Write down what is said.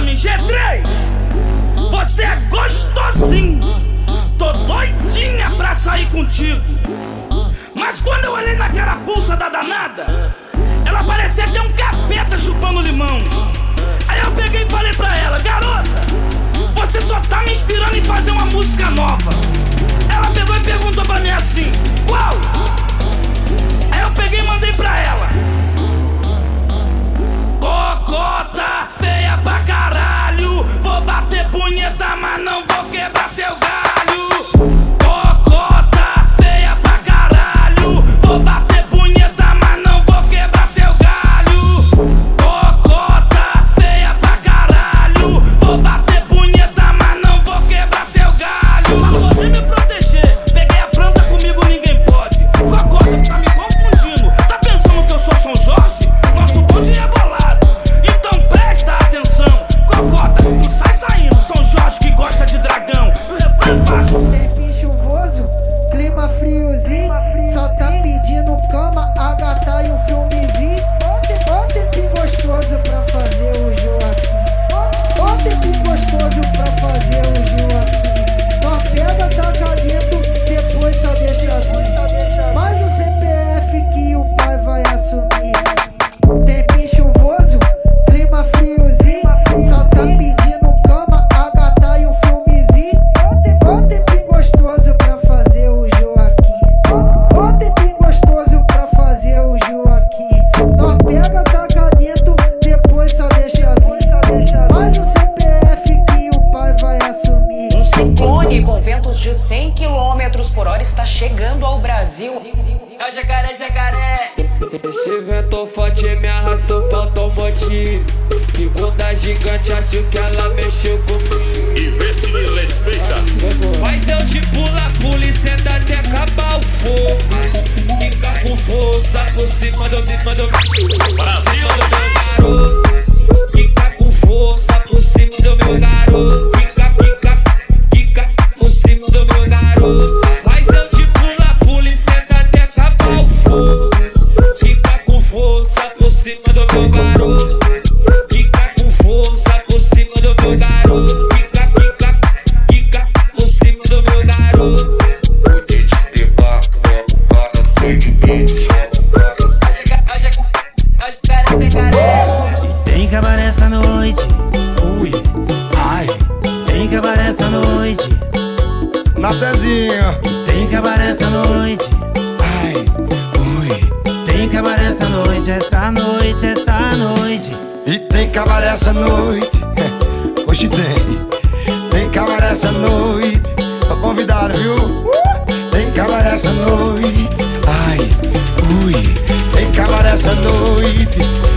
pra mim: G3, você é gostosinho, tô doidinha pra sair contigo. Mas quando eu olhei naquela pulsa da danada, ela parecia ter um capeta chupando limão. Aí eu peguei e falei pra ela: garota, você só tá me inspirando em fazer uma música nova. Ela pegou e perguntou pra mim assim: qual? Aí eu peguei e mandei pra ela: cocota feia pra caralho, vou bater punheta, mas não vou quebrar teu galho. Cocota feia pra caralho, vou bater punheta, mas não vou quebrar teu galho. Cocota feia pra caralho, vou bater punheta, mas não vou quebrar teu galho. Pra poder me proteger, peguei a planta, comigo ninguém pode. Cocota, tá me confundindo, tá pensando que eu sou São Jorge? Nosso bonde é bolado, então presta atenção. Cocota, tu sai saindo, São Jorge que gosta de dragão. O refrão é fácil. Tempo chuvoso, clima friozinho, só tá pedindo cama, a gata e um filmezinho. Ó tempinho gostoso pra fazer o Joaquim. Ó tempinho gostoso pra fazer o Joaquim. Nós pega, taca dentro, depois só deixa vir. Mais um CPF que o pai vai assumir. Tempinho chuvoso, clima friozinho, só tá pedindo cama, a gata e um filmezinho. Ó tempinho gostoso pra fazer o Joaquim. Ó tempinho gostoso pra fazer o Joaquim. Nós pega, taca dentro, depois só deixa vir. Mais um CPF que o pai vai assumir. Um ciclone com ventos de 100 km por hora está chegando ao Brasil. É o jacaré, jacaré. Esse vento forte me arrastou pro automotivo. Que bunda gigante, acho que ela mexeu comigo. E vê se me respeita. Faz eu te pula e senta até acabar o fogo. Fica com força por cima do Brasil. meu garoto. Fica com força por cima do meu garoto. Fica por cima do meu garoto. Faz eu te pula e senta até acabar o fogo. Fica com força por cima do meu garoto. Fica com força por cima do meu garoto. Fica por cima do meu garoto. O DJ debarca, para frente de mim. E tem cabaré essa noite. Ui, ai. Tem cabaré essa noite. Na pezinha. E tem cabaré essa noite. Ai, ui. Tem cabaré essa noite, essa noite, essa noite. E tem cabaré essa noite. Hoje tem. Tem cabaré essa noite. Tô convidado, viu? Tem cabaré essa noite. Ai, ui. Tem cabaré essa noite.